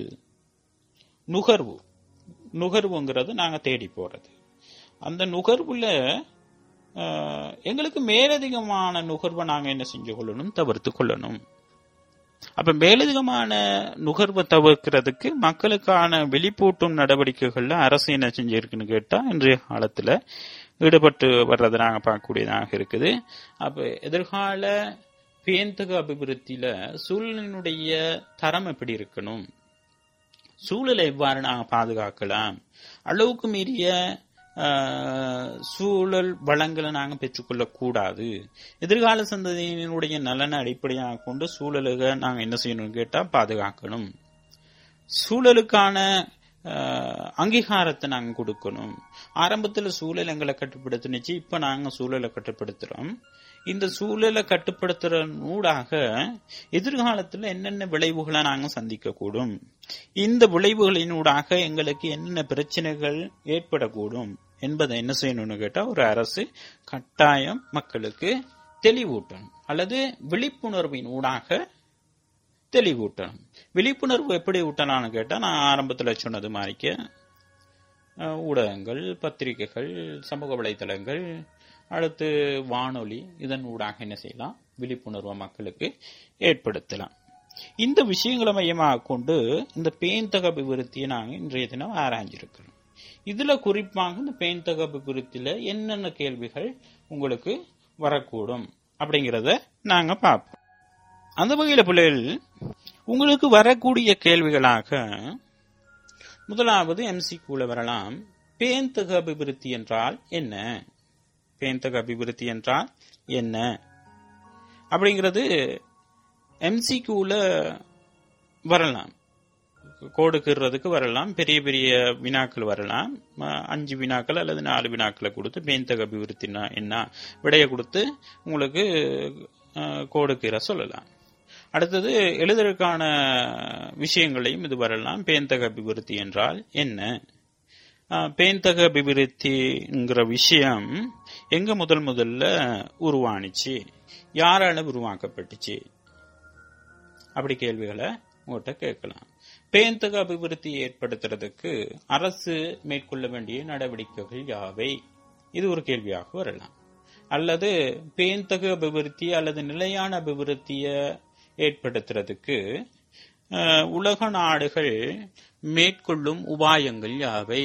நுகர்வுங்கிறது நாங்க தேடி போறது. அந்த நுகர்வுல எங்களுக்கு மேலதிகமான நுகர்வை நாங்க என்ன செஞ்சு கொள்ளணும், தவிர்த்து கொள்ளணும். அப்ப மேலதிகமான நுகர்வை தவிர்க்கிறதுக்கு மக்களுக்கான வெளிப்பூட்டும் நடவடிக்கைகள்ல அரசு என்ன செஞ்சிருக்குன்னு கேட்டா இன்றைய காலத்துல ஈடுபட்டு வர்றதை நாங்க பார்க்கக்கூடியதாக இருக்குது. அப்ப எதிர்கால பேந்தக அபிவிருத்தியில சூழலினுடைய தரம் எப்படி இருக்கணும், சூழலை எவ்வாறு நாங்க பாதுகாக்கலாம், அளவுக்கு மீறிய சூழல் வளங்களை நாங்க பெற்றுக்கொள்ள கூடாது. எதிர்கால சந்ததியினுடைய நலனை அடிப்படையாக கொண்டு சூழலுக்கு நாங்க என்ன செய்யணும் கேட்டா பாதுகாக்கணும். சூழலுக்கான அங்கீகாரத்தை நாங்க கொடுக்கணும். ஆரம்பத்துல சூழல் எங்களை கட்டுப்படுத்தினுச்சு, இப்ப நாங்க சூழலை கட்டுப்படுத்துறோம். இந்த சூழலை கட்டுப்படுத்துற ஊடாக எதிர்காலத்துல என்னென்ன விளைவுகளை நாங்க சந்திக்க கூடும், இந்த விளைவுகளின் ஊடாக எங்களுக்கு என்னென்ன பிரச்சனைகள் ஏற்படக்கூடும் என்பதை என்ன செய்யணும்னு கேட்டா ஒரு அரசு கட்டாயம் மக்களுக்கு தெளிவூட்டணும் அல்லது விழிப்புணர்வின் ஊடாக தெளிவூட்டணும். விழிப்புணர்வு எப்படி ஊட்டலாம்னு கேட்டா நான் ஆரம்பத்துல சொன்னது மாதிரிக்க ஊடகங்கள், பத்திரிகைகள், சமூக வலைதளங்கள், அடுத்து வானொலி, இதன் ஊடாக என்ன செய்யலாம், விழிப்புணர்வை மக்களுக்கு ஏற்படுத்தலாம். இந்த விஷயங்களை மையமாக கொண்டு இந்த பேந்தக அபிவிருத்தியை நாங்கள் இன்றைய தினம் ஆராய்ஞ்சிருக்கிறோம். இதுல குறிப்பாக இந்த பேந்தக அபிவிருத்தியில என்னென்ன கேள்விகள் உங்களுக்கு வரக்கூடும் அப்படிங்கிறத நாங்க பார்ப்போம். அந்த வகையில பிள்ளைகள் உங்களுக்கு வரக்கூடிய கேள்விகளாக முதலாவது MCQல வரலாம், பேந்தக அபிவிருத்தி என்றால் என்ன, பேந்தக அபிவிருத்தி என்றால் என்ன அப்படிங்கிறது MCQல வரலாம். கோடுக்கிறதுக்கு வரலாம், பெரிய பெரிய வினாக்கள் வரலாம். 5 வினாக்கள் அல்லது 4 வினாக்களை கொடுத்து பேந்தக அபிவிருத்தினா என்ன விடைய கொடுத்து உங்களுக்கு கோடுக்கிற சொல்லலாம். அடுத்தது எழுதுறதுக்கான விஷயங்களையும் இது வரலாம். பேந்தக அபிவிருத்தி என்றால் என்ன, பேந்தக அபிவிருத்திங்கிற விஷயம் எங்க முதல்ல உருவானிச்சு, யாரால உருவாக்கப்பட்டுச்சு, அப்படி கேள்விகளை உங்கள்கிட்ட கேட்கலாம். பேந்தக அபிவிருத்தி ஏற்படுத்துறதுக்கு அரசு மேற்கொள்ள வேண்டிய நடவடிக்கைகள் யாவை, இது ஒரு கேள்வியாக வரலாம். அல்லது பேந்தக அபிவிருத்தி அல்லது நிலையான அபிவிருத்திய ஏற்படுத்துறதுக்கு உலக நாடுகள் மேற்கொள்ளும் உபாயங்கள் யாவை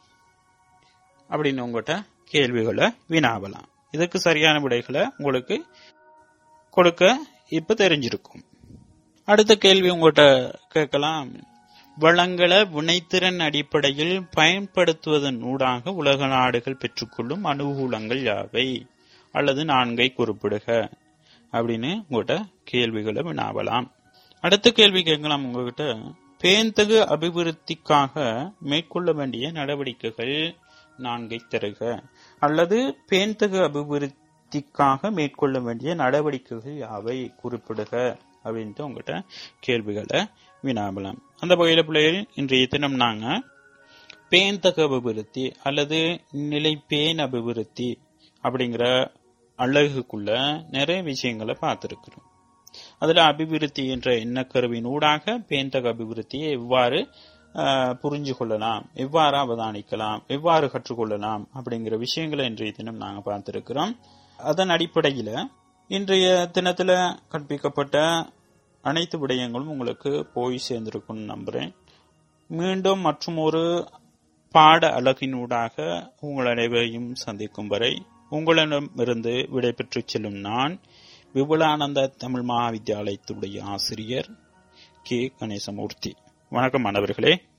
அப்படின்னு உங்கள்கிட்ட கேள்விகளை வினாவலாம். இதுக்கு சரியான விடைகளை உங்களுக்கு கொடுக்க இப்ப தெரிஞ்சிருக்கும். அடுத்த கேள்வி உங்கள்கிட்ட கேட்கலாம், வளங்களை வினைத்திறன் அடிப்படையில் பயன்படுத்துவதன் ஊடாக உலக நாடுகள் பெற்றுக்கொள்ளும் அனுகூலங்கள் யாவை அல்லது 4 குறிப்பிடுக அப்படின்னு உங்கள்கிட்ட கேள்விகளை வினாவலாம். அடுத்த கேள்வி கேட்கலாம் உங்ககிட்ட, பேந்தக அபிவிருத்திக்காக மேற்கொள்ள வேண்டிய நடவடிக்கைகள் 4 தருக அல்லது பேந்தக அபிவிருத்திக்காக மேற்கொள்ள வேண்டிய நடவடிக்கைகள் யாவை குறிப்பிடுக அப்படின்ட்டு உங்ககிட்ட கேள்விகளை வினாவலாம். அந்த வகையில பிள்ளைகள் இன்றைய தினம் நாங்க பேந்தக அபிவிருத்தி அல்லது நிலைப்பேன் அபிவிருத்தி அப்படிங்கிற அழகுக்குள்ள நிறைய விஷயங்களை பார்த்திருக்கிறோம். அதுல அபிவிருத்தி என்ற எண்ணக்கருவின் ஊடாக பேந்தக அபிவிருத்தியை எவ்வாறு புரிஞ்சு கொள்ளலாம், எவ்வாறு அவதானிக்கலாம், எவ்வாறு கற்றுக்கொள்ளலாம் அப்படிங்கிற விஷயங்களை இன்றைய தினம் நாங்க பார்த்திருக்கிறோம். அதன் அடிப்படையில இன்றைய தினத்துல கற்பிக்கப்பட்ட அனைத்து விடயங்களும் உங்களுக்கு போய் சேர்ந்திருக்கும் நம்புறேன். மீண்டும் மற்றும் ஒரு பாட அழகினூடாக உங்கள் அனைவரையும் சந்திக்கும் வரை உங்களிடமிருந்து விடைபெற்று செல்லும் நான் விபுலானந்த தமிழ் மகாவித்யாலயத்துடைய ஆசிரியர் கே. கணேசமூர்த்தி. வணக்கம் மாணவர்களே.